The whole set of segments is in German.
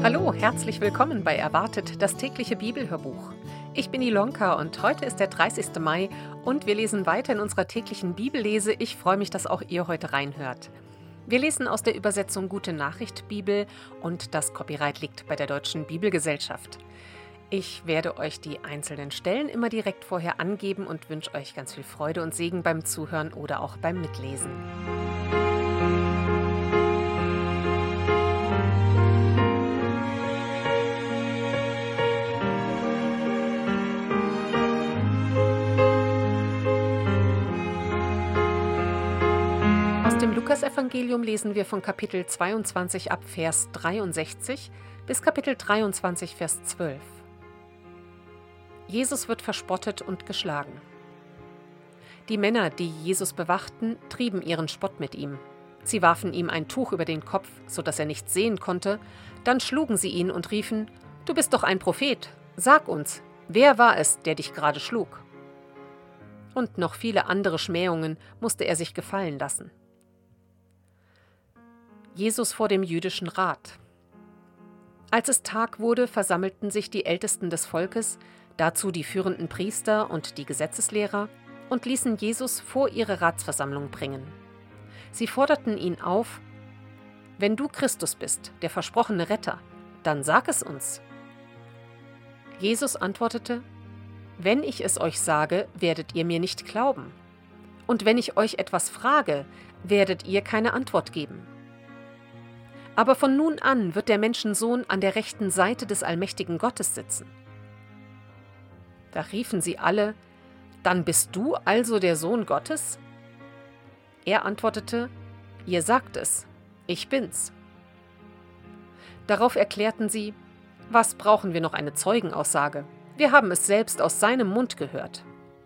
Hallo, herzlich willkommen bei Erwartet, das tägliche Bibelhörbuch. Ich bin Ilonka und heute ist der 30. Mai und wir lesen weiter in unserer täglichen Bibellese. Ich freue mich, dass auch ihr heute reinhört. Wir lesen aus der Übersetzung Gute Nachricht Bibel und das Copyright liegt bei der Deutschen Bibelgesellschaft. Ich werde euch die einzelnen Stellen immer direkt vorher angeben und wünsche euch ganz viel Freude und Segen beim Zuhören oder auch beim Mitlesen. Aus dem Lukasevangelium lesen wir von Kapitel 22 ab Vers 63 bis Kapitel 23, Vers 12. Jesus wird verspottet und geschlagen. Die Männer, die Jesus bewachten, trieben ihren Spott mit ihm. Sie warfen ihm ein Tuch über den Kopf, sodass er nichts sehen konnte. Dann schlugen sie ihn und riefen: „Du bist doch ein Prophet. Sag uns, wer war es, der dich gerade schlug?“ Und noch viele andere Schmähungen musste er sich gefallen lassen. Jesus vor dem jüdischen Rat. Als es Tag wurde, versammelten sich die Ältesten des Volkes, dazu die führenden Priester und die Gesetzeslehrer, und ließen Jesus vor ihre Ratsversammlung bringen. Sie forderten ihn auf: „Wenn du Christus bist, der versprochene Retter, dann sag es uns.“ Jesus antwortete: „Wenn ich es euch sage, werdet ihr mir nicht glauben. Und wenn ich euch etwas frage, werdet ihr keine Antwort geben. Aber von nun an wird der Menschensohn an der rechten Seite des allmächtigen Gottes sitzen.“ Da riefen sie alle: „Dann bist du also der Sohn Gottes?“ Er antwortete: „Ihr sagt es, ich bin's.“ Darauf erklärten sie: „Was brauchen wir noch eine Zeugenaussage? Wir haben es selbst aus seinem Mund gehört.“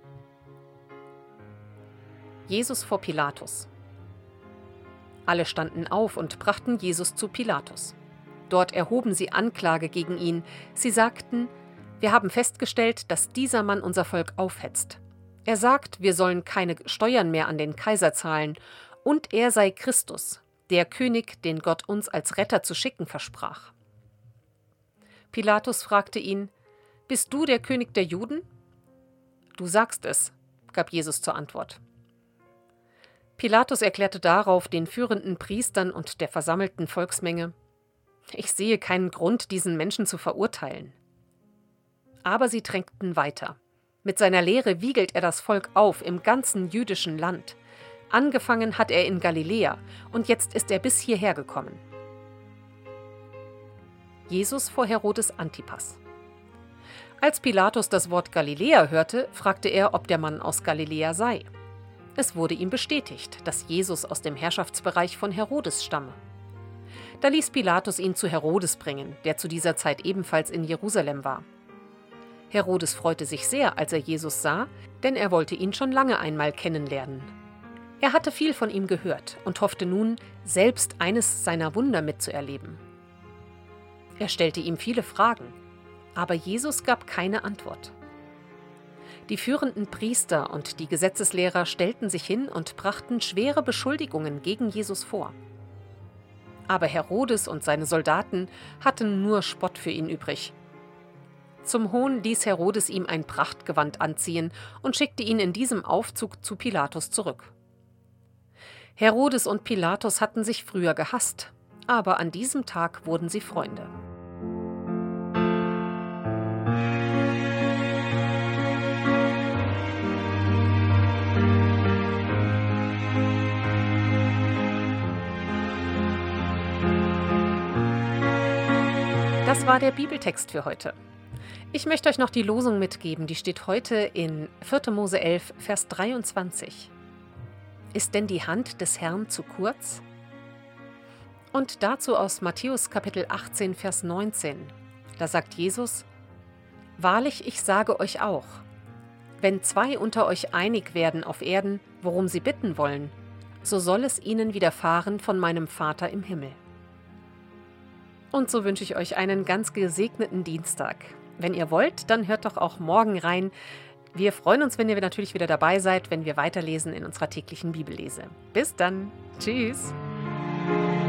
Jesus vor Pilatus. Alle standen auf und brachten Jesus zu Pilatus. Dort erhoben sie Anklage gegen ihn. Sie sagten: „Wir haben festgestellt, dass dieser Mann unser Volk aufhetzt. Er sagt, wir sollen keine Steuern mehr an den Kaiser zahlen, und er sei Christus, der König, den Gott uns als Retter zu schicken versprach.“ Pilatus fragte ihn: „Bist du der König der Juden?“ „Du sagst es“, gab Jesus zur Antwort. Pilatus erklärte darauf den führenden Priestern und der versammelten Volksmenge: „Ich sehe keinen Grund, diesen Menschen zu verurteilen.“ Aber sie drängten weiter. Mit seiner Lehre wiegelt er das Volk auf im ganzen jüdischen Land. Angefangen hat er in Galiläa und jetzt ist er bis hierher gekommen. Jesus vor Herodes Antipas. Als Pilatus das Wort Galiläa hörte, fragte er, ob der Mann aus Galiläa sei. Es wurde ihm bestätigt, dass Jesus aus dem Herrschaftsbereich von Herodes stamme. Da ließ Pilatus ihn zu Herodes bringen, der zu dieser Zeit ebenfalls in Jerusalem war. Herodes freute sich sehr, als er Jesus sah, denn er wollte ihn schon lange einmal kennenlernen. Er hatte viel von ihm gehört und hoffte nun, selbst eines seiner Wunder mitzuerleben. Er stellte ihm viele Fragen, aber Jesus gab keine Antwort. Die führenden Priester und die Gesetzeslehrer stellten sich hin und brachten schwere Beschuldigungen gegen Jesus vor. Aber Herodes und seine Soldaten hatten nur Spott für ihn übrig. Zum Hohn ließ Herodes ihm ein Prachtgewand anziehen und schickte ihn in diesem Aufzug zu Pilatus zurück. Herodes und Pilatus hatten sich früher gehasst, aber an diesem Tag wurden sie Freunde. Das war der Bibeltext für heute. Ich möchte euch noch die Losung mitgeben, die steht heute in 4. Mose 11, Vers 23. Ist denn die Hand des Herrn zu kurz? Und dazu aus Matthäus Kapitel 18, Vers 19. Da sagt Jesus: „Wahrlich, ich sage euch auch, wenn 2 unter euch einig werden auf Erden, worum sie bitten wollen, so soll es ihnen widerfahren von meinem Vater im Himmel.“ Und so wünsche ich euch einen ganz gesegneten Dienstag. Wenn ihr wollt, dann hört doch auch morgen rein. Wir freuen uns, wenn ihr natürlich wieder dabei seid, wenn wir weiterlesen in unserer täglichen Bibellese. Bis dann. Tschüss.